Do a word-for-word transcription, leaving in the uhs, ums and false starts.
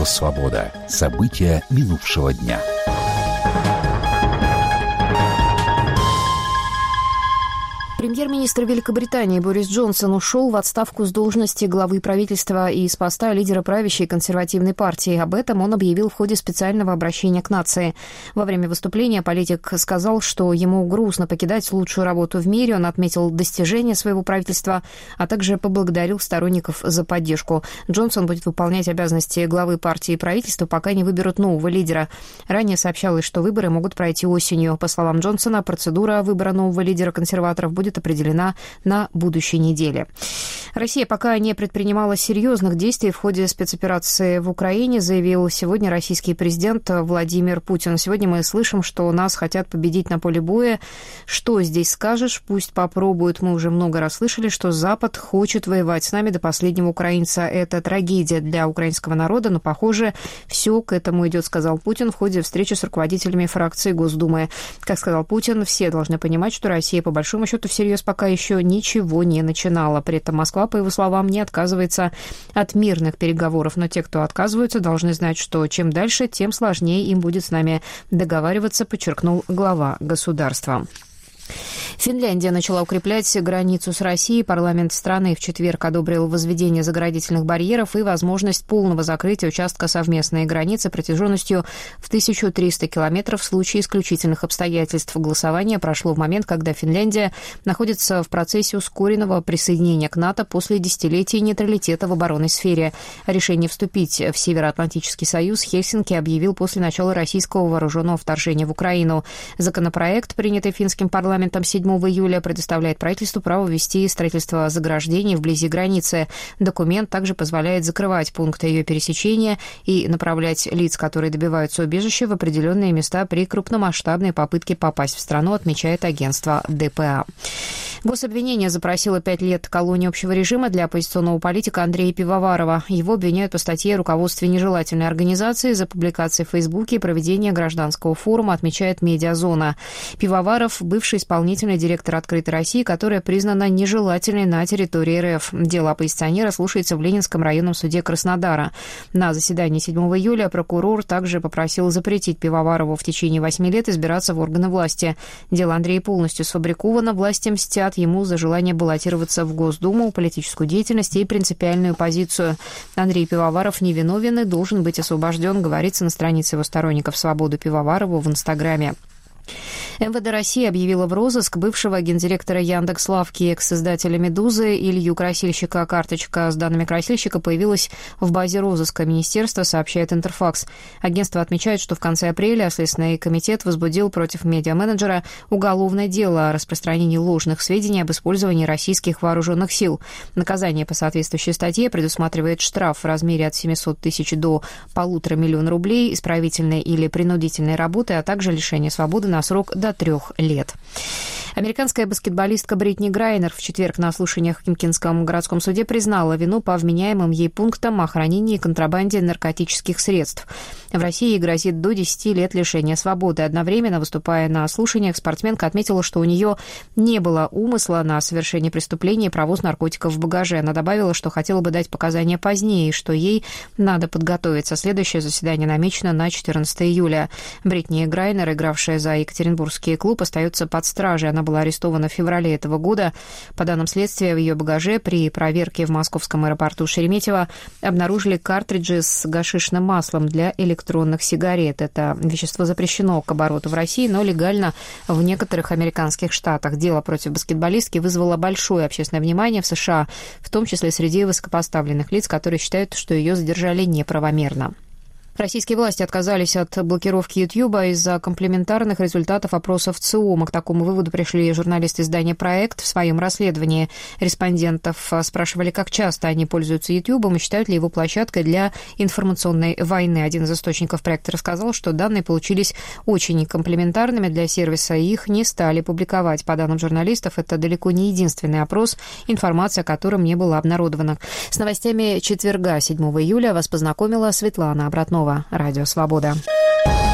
Радио «Свобода». События минувшего дня. Премьер-министр Великобритании Борис Джонсон ушел в отставку с должности главы правительства и с поста лидера правящей консервативной партии. Об этом он объявил в ходе специального обращения к нации. Во время выступления политик сказал, что ему грустно покидать лучшую работу в мире. Он отметил достижения своего правительства, а также поблагодарил сторонников за поддержку. Джонсон будет выполнять обязанности главы партии и правительства, пока не выберут нового лидера. Ранее сообщалось, что выборы могут пройти осенью. По словам Джонсона, процедура выбора нового лидера консерваторов будет определена на будущей неделе. Россия пока не предпринимала серьезных действий в ходе спецоперации в Украине, заявил сегодня российский президент Владимир Путин. Сегодня мы слышим, что нас хотят победить на поле боя. Что здесь скажешь? Пусть попробуют. Мы уже много раз слышали, что Запад хочет воевать с нами до последнего украинца. Это трагедия для украинского народа, но, похоже, все к этому идет, сказал Путин в ходе встречи с руководителями фракции Госдумы. Как сказал Путин, все должны понимать, что Россия, по большому счету, всерьез пока еще ничего не начинала. При этом Москва, по его словам, не отказывается от мирных переговоров. Но те, кто отказываются, должны знать, что чем дальше, тем сложнее им будет с нами договариваться, подчеркнул глава государства. Финляндия начала укреплять границу с Россией. Парламент страны в четверг одобрил возведение заградительных барьеров и возможность полного закрытия участка совместной границы протяженностью в тысячу триста километров в случае исключительных обстоятельств. Голосование прошло в момент, когда Финляндия находится в процессе ускоренного присоединения к НАТО после десятилетий нейтралитета в оборонной сфере. Решение вступить в Североатлантический союз Хельсинки объявил после начала российского вооруженного вторжения в Украину. Законопроект, принятый финским парламентом седьмого июля, предоставляет правительству право ввести строительство заграждений вблизи границы. Документ также позволяет закрывать пункты ее пересечения и направлять лиц, которые добиваются убежища, в определенные места при крупномасштабной попытке попасть в страну, отмечает агентство ДПА. Гособвинение запросило пять лет колонии общего режима для оппозиционного политика Андрея Пивоварова. Его обвиняют по статье о руководстве нежелательной организации за публикации в Фейсбуке и проведение гражданского форума, отмечает «Медиазона». Пивоваров – бывший исполнительный директор «Открытой России», которая признана нежелательной на территории РФ. Дело оппозиционера слушается в Ленинском районном суде Краснодара. На заседании седьмого июля прокурор также попросил запретить Пивоварову в течение восьми лет избираться в органы власти. Дело Андрея полностью сфабриковано. Власти мстят ему за желание баллотироваться в Госдуму, политическую деятельность и принципиальную позицию. Андрей Пивоваров невиновен и должен быть освобожден, говорится на странице его сторонников «Свободу Пивоварову» в Инстаграме. МВД России объявила в розыск бывшего гендиректора Яндекс.Лавки, экс-создателя «Медузы» Илью Красильщика. Карточка с данными Красильщика появилась в базе розыска министерства, сообщает Интерфакс. Агентство отмечает, что в конце апреля Следственный комитет возбудил против медиаменеджера уголовное дело о распространении ложных сведений об использовании российских вооруженных сил. Наказание по соответствующей статье предусматривает штраф в размере от семисот тысяч до полутора миллиона рублей, исправительной или принудительной работы, а также лишение свободы на срок до трех лет. Американская баскетболистка Бритни Грайнер в четверг на слушаниях в Химкинском городском суде признала вину по вменяемым ей пунктам о хранении и контрабанде наркотических средств. В России ей грозит до десяти лет лишения свободы. Одновременно, выступая на слушаниях, спортсменка отметила, что у нее не было умысла на совершение преступления и провоз наркотиков в багаже. Она добавила, что хотела бы дать показания позднее, и что ей надо подготовиться. Следующее заседание намечено на четырнадцатое июля. Бритни Грайнер, игравшая за Екатеринбургский клуб, остается под стражей. Она была арестована в феврале этого года. По данным следствия, в ее багаже при проверке в московском аэропорту Шереметьево обнаружили картриджи с гашишным маслом для электронных сигарет. Это вещество запрещено к обороту в России, но легально в некоторых американских штатах. Дело против баскетболистки вызвало большое общественное внимание в США, в том числе среди высокопоставленных лиц, которые считают, что ее задержали неправомерно. Российские власти отказались от блокировки Ютьюба из-за комплементарных результатов опросов ЦИОМа. К такому выводу пришли журналисты издания «Проект» в своем расследовании. Респондентов спрашивали, как часто они пользуются Ютьюбом и считают ли его площадкой для информационной войны. Один из источников проекта рассказал, что данные получились очень комплементарными для сервиса, и их не стали публиковать. По данным журналистов, это далеко не единственный опрос, информация о котором не была обнародована. С новостями четверга, седьмого июля, вас познакомила Светлана Обратнова. Радио «Свобода».